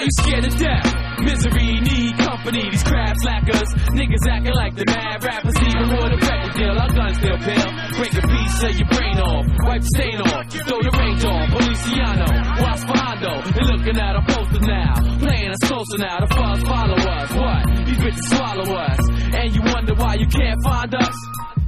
Yeah, you scared to death. Misery, need company, these crab slackers. Niggas acting like the mad rappers, even with a record deal. Our guns still pale. Break a piece of your brain off, wipe the stain off, throw the range on. Policiano, watch behindo. They're looking at our posters now, playing us closer now. The fuzz follow us. What? These bitches swallow us. And you wonder why you can't find us?